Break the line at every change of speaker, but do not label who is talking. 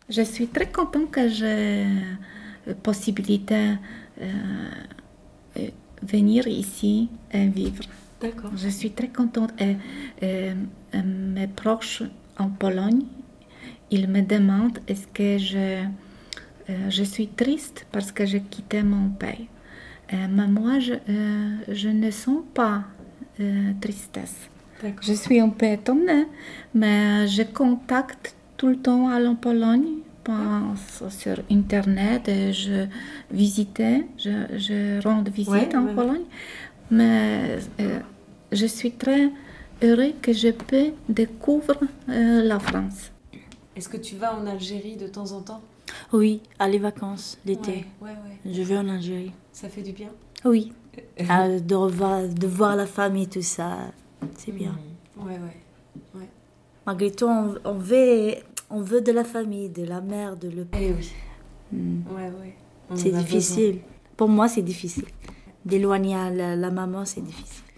Je suis très contente que j'ai la possibilité venir ici et vivre.
D'accord.
Je suis très contente. Mes proches en Pologne, ils me demandent est-ce que je suis triste parce que j'ai quitté mon pays. Mais moi, je ne sens pas tristesse.
D'accord.
Je suis un peu étonnée, mais je contacte tout le temps à la Pologne sur Internet et je rends visite en Pologne. Mais je suis très heureuse que je peux découvrir la France.
Est-ce que tu vas en Algérie de temps en temps?
Oui, à les vacances, l'été.
Ouais.
Je vais en Algérie.
Ça fait du bien?
Oui. De voir la famille, tout ça, c'est bien.
Ouais.
Malgré tout, on veut de la famille, de la mère, de le père.
Eh oui. Ouais.
C'est difficile. Pour moi, c'est difficile. D'éloigner la maman, c'est difficile.